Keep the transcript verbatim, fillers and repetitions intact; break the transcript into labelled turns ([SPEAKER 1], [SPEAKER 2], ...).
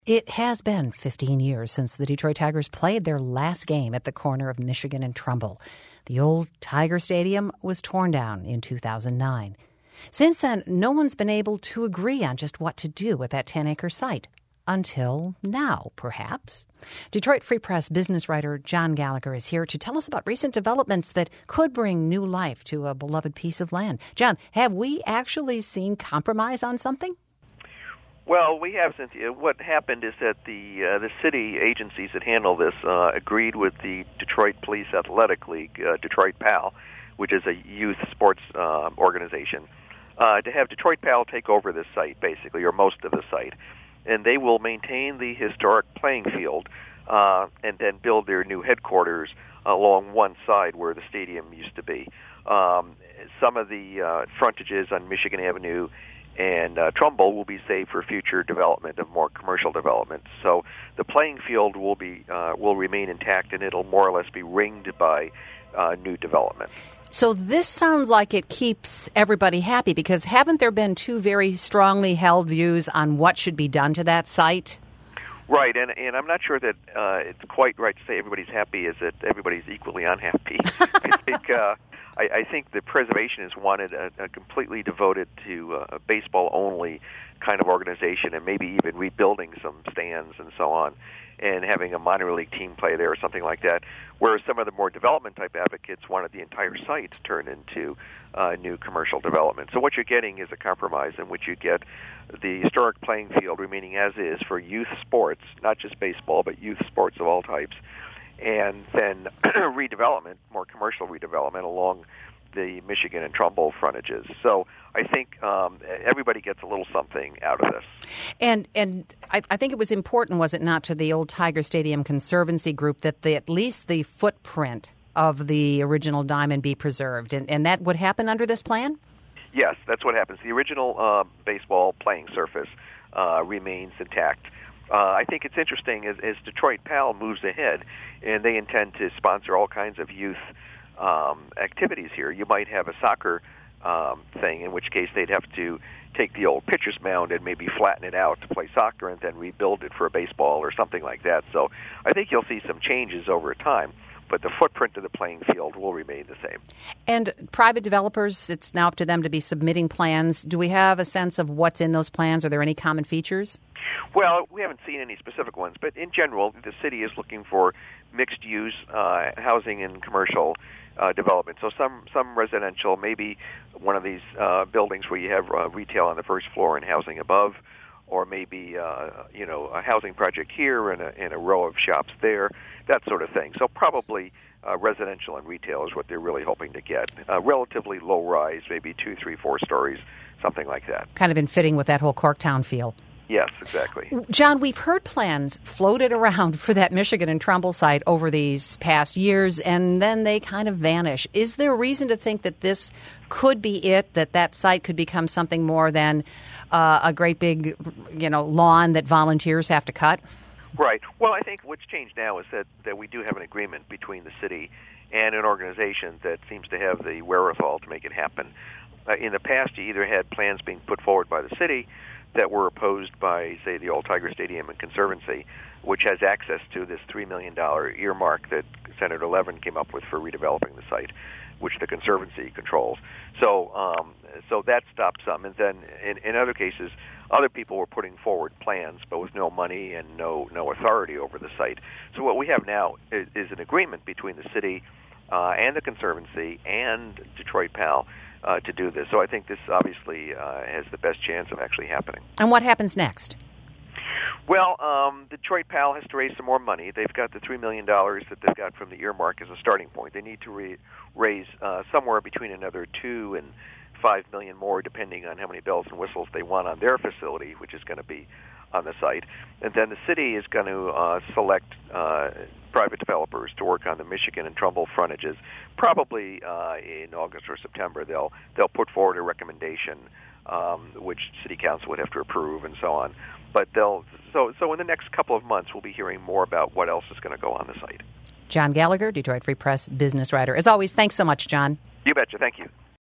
[SPEAKER 1] It has been fifteen years since the Detroit Tigers played their last game at the corner of Michigan and Trumbull. The old Tiger Stadium was torn down in two thousand nine. Since then, no one's been able to agree on just what to do with that ten-acre site. Until now, perhaps. Detroit Free Press business writer John Gallagher is here to tell us about recent developments that could bring new life to a beloved piece of land. John, have we actually seen compromise on something?
[SPEAKER 2] Well, we have, Cynthia. What happened is that the uh, the city agencies that handle this uh, agreed with the Detroit Police Athletic League, uh, Detroit PAL, which is a youth sports uh, organization, uh, to have Detroit PAL take over this site, basically, or most of the site. And they will maintain the historic playing field uh, and then build their new headquarters along one side where the stadium used to be. Um, some of the uh, frontages on Michigan Avenue and uh, Trumbull will be saved for future development of more commercial development. So the playing field will be uh, will remain intact, and it'll more or less be ringed by uh, new development.
[SPEAKER 1] So this sounds like it keeps everybody happy, because haven't there been two very strongly held views on what should be done to that site?
[SPEAKER 2] Right, and and I'm not sure that uh, it's quite right to say everybody's happy, is that everybody's equally unhappy. I think uh, I, I think the preservationists wanted a, a completely devoted to uh, a baseball-only kind of organization, and maybe even rebuilding some stands and so on, and having a minor league team play there or something like that, whereas some of the more development-type advocates wanted the entire site turned into uh, new commercial development. So what you're getting is a compromise in which you get the historic playing field remaining as is for youth sports, not just baseball, but youth sports of all types, and then redevelopment, more commercial redevelopment along the Michigan and Trumbull frontages. So I think um, everybody gets a little something out of this.
[SPEAKER 1] And and I, I think it was important, was it not, to the old Tiger Stadium Conservancy group that the, at least the footprint of the original diamond be preserved, and, and that would happen under this plan?
[SPEAKER 2] Yes, that's what happens. The original uh, baseball playing surface uh, remains intact. Uh, I think it's interesting as, as Detroit PAL moves ahead, and they intend to sponsor all kinds of youth um, activities here. You might have a soccer um, thing, in which case they'd have to take the old pitcher's mound and maybe flatten it out to play soccer and then rebuild it for a baseball or something like that. So I think you'll see some changes over time, but the footprint of the playing field will remain the same.
[SPEAKER 1] And private developers, it's now up to them to be submitting plans. Do we have a sense of what's in those plans? Are there any common features?
[SPEAKER 2] Well, we haven't seen any specific ones, but in general, the city is looking for mixed-use uh, housing and commercial uh, development. So some some residential, maybe one of these uh, buildings where you have uh, retail on the first floor and housing above, or maybe uh, you know a housing project here and a, and a row of shops there, that sort of thing. So probably uh, residential and retail is what they're really hoping to get. Uh, relatively low rise, maybe two, three, four stories, something like that.
[SPEAKER 1] Kind of in fitting with that whole Corktown feel.
[SPEAKER 2] Yes, exactly.
[SPEAKER 1] John, we've heard plans floated around for that Michigan and Trumbull site over these past years, and then they kind of vanish. Is there a reason to think that this could be it, that that site could become something more than uh, a great big, you know, lawn that volunteers have to cut?
[SPEAKER 2] Right. Well, I think what's changed now is that, that we do have an agreement between the city and an organization that seems to have the wherewithal to make it happen. Uh, in the past, you either had plans being put forward by the city that were opposed by, say, the old Tiger Stadium and Conservancy, which has access to this three million dollars earmark that Senator Levin came up with for redeveloping the site, which the Conservancy controls. So um, so that stopped some. And then in, in other cases, other people were putting forward plans, but with no money and no, no authority over the site. So what we have now is, is an agreement between the city uh, and the Conservancy and Detroit PAL Uh, to do this. So I think this obviously uh, has the best chance of actually happening.
[SPEAKER 1] And what happens next?
[SPEAKER 2] Well, um, Detroit PAL has to raise some more money. They've got the three million dollars that they've got from the earmark as a starting point. They need to re- raise uh, somewhere between another two and five million more, depending on how many bells and whistles they want on their facility, which is going to be on the site. And then the city is going to uh, select uh, private developers to work on the Michigan and Trumbull frontages. Probably uh, in August or September, they'll they'll put forward a recommendation, um, which City Council would have to approve, and so on. But they'll so so in the next couple of months, we'll be hearing more about what else is going to go on the site.
[SPEAKER 1] John Gallagher, Detroit Free Press business writer. As always, thanks so much, John.
[SPEAKER 2] You betcha. Thank you.